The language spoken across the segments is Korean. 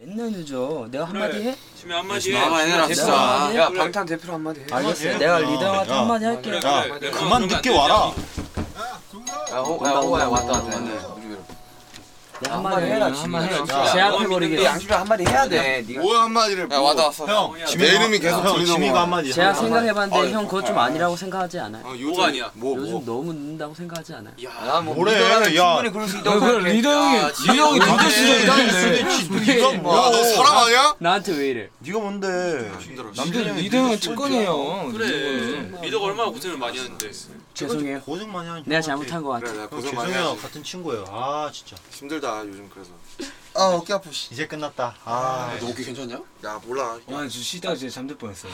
맨날 늦어. 내가 한마디 해? 지금 한마디 해. 해라 진짜. 한마디 해? 야 방탄 대표로 한마디 해. 알겠어. 내가 리더 형한테 야. 한마디 할게. 그래, 야, 그래. 그만 늦게 와라. 야 호야 왔다 왔다. 내가 한마디 해라. 한마디 해. 야. 제압해버리겠어. 양심이 한마디 해야 돼. 네가. 뭐야 한마디를 야 왔다 왔어. 형, 내 이름이 계속 형, 들리는 지미가 거야. 한마디. 제가 해. 생각해봤는데 형 그것 좀 아니라고 생각하지 않아요? 뭐가 아니야? 요즘 너무 늦는다고 생각하지 않아요? 야뭐 뭐래, 리더라면 야. 충분히 그럴 수 있다고 생각해. 리더 형이 늦을 수도 있다는데. 야, 너 사람 아니야? 나한테 왜 이래? 네가 뭔데? 힘들어. 남준이 형이 리더 형은 늦을 수도 있잖아. 특권이에요. 그래. 리더가 얼마나 고생을 많이 하는데. 죄송해요. 고생 많이 하는. 내가 잘못한 것 같아. 그래 내가 형 고생 많이 죄송해요. 하지. 같은 친구예요. 아 진짜. 힘들다 요즘 그래서. 아 어깨 아프. 이제 끝났다. 아. 너 어깨 괜찮냐? 야 몰라. 와, 저 쉬다가 진짜 잠들 뻔했어요.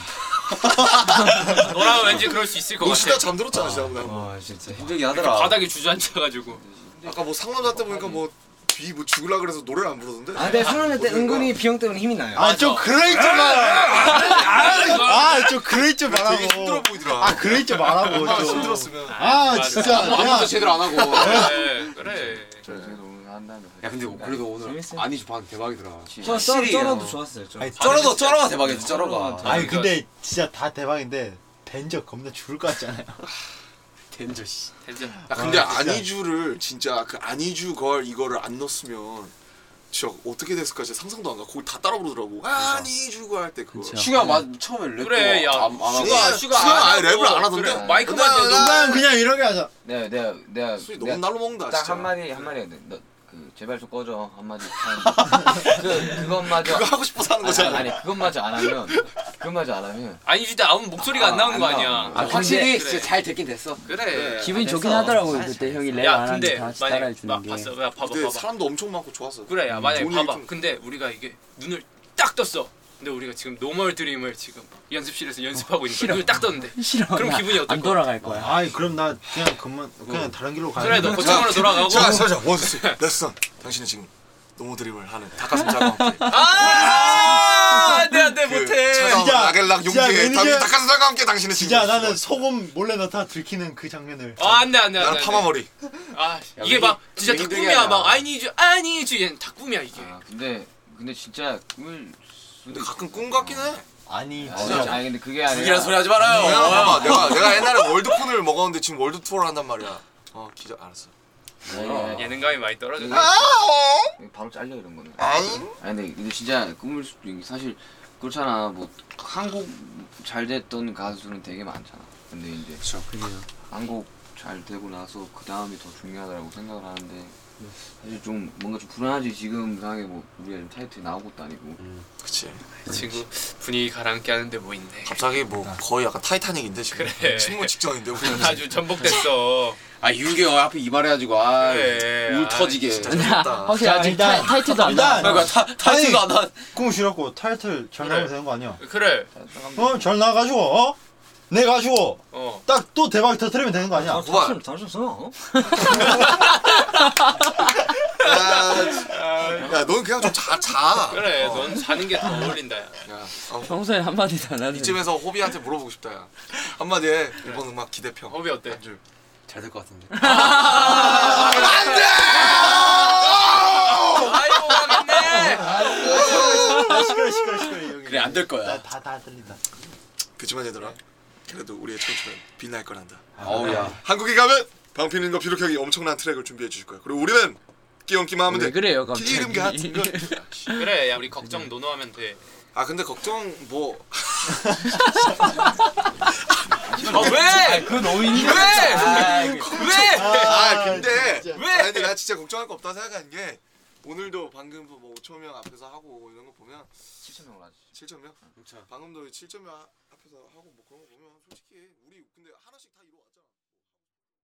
너라면 왠지 그럴 수 있을 것 너 같아. 쉬다 잠들었잖아 지난번에. 와, 진짜. 힘들게 하더라. 바닥에 주저앉아가지고. 아까 뭐 상남자 때 보니까 뭐 뒤 뭐 죽을라 그래서 노래를 안 부르던데. 아, 근데 상남자 때 은근히 비형 때문에 힘이 나요. 아 좀 그레이 좀 마. 아좀 그레이 좀 말하고. 되게 힘들어 보이더라. 아 그레이 좀 말하고 좀. 힘들었으면. 아 진짜. 아무도 제대로 안 하고. 그래. 야 근데 그래도 오늘 재밌어요. 아니지 방 대박이더라. 쩔어도 좋았어요. 좀. 아니, 쩔어가 대박이지 쩔어가. 아니 근데 진짜 다 대박인데 댄저 겁나 죽을 것 같지 않아요? 덴저 씨. 괜찮아. 야 근데 아, 진짜. 아니주를 진짜 그 아니주 걸 이거를 안 넣었으면 진짜 어떻게 됐을까 진짜 상상도 안 가. 거기 다 따라 부르더라고. 아니주가 할 때 그거. 그쵸. 슈가 처음에 랩. 그래, 야. 안 하고. 슈가 아예 랩을 안 하던데? 그래, 마이크만 대도. 난 그냥 이렇게 하자. 내가 술이 너무 날로 먹는다 딱 진짜. 한마디 너그 제발 좀 꺼져 한마디 그것마저 그거 하고 싶어서 하는 거잖아. 아니 그것마저 안 하면 아니 진짜 아무 목소리가 안 나오는 거 아니야. 아 확실히 그래. 진짜 잘 됐긴 됐어. 그래. 기분이 됐어. 좋긴 하더라고요. 그때 형이 랩 야 안 하는데 근데 같이 만약 따라해주는 게. 봤어. 야 봐봐 근데 봐봐. 사람도 엄청 많고 좋았어. 그래 야 만약에 좋은 봐봐. 얘기 좀- 근데 우리가 이게 눈을 딱 떴어. 근데 우리가 지금 노멀 드림을 지금 연습실에서 연습하고 있는 거야. 눈을 딱 떴는데. 싫어. 그럼 나 기분이 어떨 안 거야? 돌아갈 거야. 아이 그럼 나 그냥 다른 길로 가야 그래 너 거창으로 돌아가고. 자 원수 레슨. 당신은 지금 노모드림을 하는 닭가슴살과 함께 안돼 그 못해. 차가운 진짜, 라겔락 진짜 용기에 매니저- 닭가슴살과 함께 당신은 진짜 지금 나는 소금 몰래 넣다 들키는 그 장면을. 안돼 나는 파마머리. 아 이게 막 진짜 다 힘들게 꿈이야. 하냐. 막 아니주 얘는 다 꿈이야 이게. 아 근데 진짜 꿈을 근데 가끔 꿈 같긴 해. 아니 진짜 아니 근데 그게 아니라 이란 소리 하지 말아요. 야, 봐봐 내가 옛날에 월드폰을 먹었는데 지금 월드 투어를 한단 말이야. 기자 알았어. 예능감이 많이 떨어졌네. 바로 잘려 이런 거는 아니 아니 근데 진짜 꿈을 사실 그렇잖아 뭐 한국 잘 됐던 가수는 되게 많잖아 근데 이제 한국 잘 되고 나서 그 다음이 더 중요하다고 생각을 하는데 사실 좀 뭔가 좀 불안하지 지금 상황에 뭐 우리가 지금 타이틀이 나온 것도 아니고 그치. 이 친구 분위기 가라앉게 하는데 뭐 있네. 갑자기 뭐 거의 약간 타이타닉인데 지금 그래. 침몰 직전인데 우리 아주 전복됐어. 아 윤경 앞에 이발해가지고 아 그래. 울 아, 터지게. 진짜 좋다. 확실히 아직 일단- 타이틀도 안 나와. 일단 그러니까 타이틀도 안 나. 꿈을 쉬었고 타이틀 잘 나가면 되는 거 아니야? 그래. 잘 나가지고 내 가지고 어. 딱 또 대박 터트리면 되는 거 아니야? 고발. 잘하셨어. 야, 넌 그냥 좀 자. 그래. 넌 자는 게 더 어울린다. 야. 야, 평소에 한마디도 안 하는데. 이쯤에서 호비한테 물어보고 싶다. 야. 한마디 해. 이번 음악 기대평. 허비 어때? 잘 될 것 같은데. 안돼! 아이고 가겠네. 시끄러 여기. 그래 안 될 거야. 다 들린다. 그치만 얘들아, 그래도 우리의 청춘은 빛날 거란다. 어우야. 한국에 가면 방피는과 비록형이 엄청난 트랙을 준비해 주실 거야. 그리고 우리는 끼얹기만 하면 왜 돼. 그래요 갑자기? 기름 같은 건. 그래. 야 우리 걱정 노노하면 돼. 아 근데 걱정 뭐. 아 왜? 그 노인이 왜? 왜? 아 근데 왜? 아니, 근데 나 진짜 걱정할 거 없다 생각하는 게 오늘도 방금도 뭐 5천 명 앞에서 하고 이런 거 보면 7,000명을 하지 7천 명? 방금도 7천 명 앞에서 하고 뭐 그런 거 보면 솔직히 우리 근데 하나씩 다 이루어왔잖아.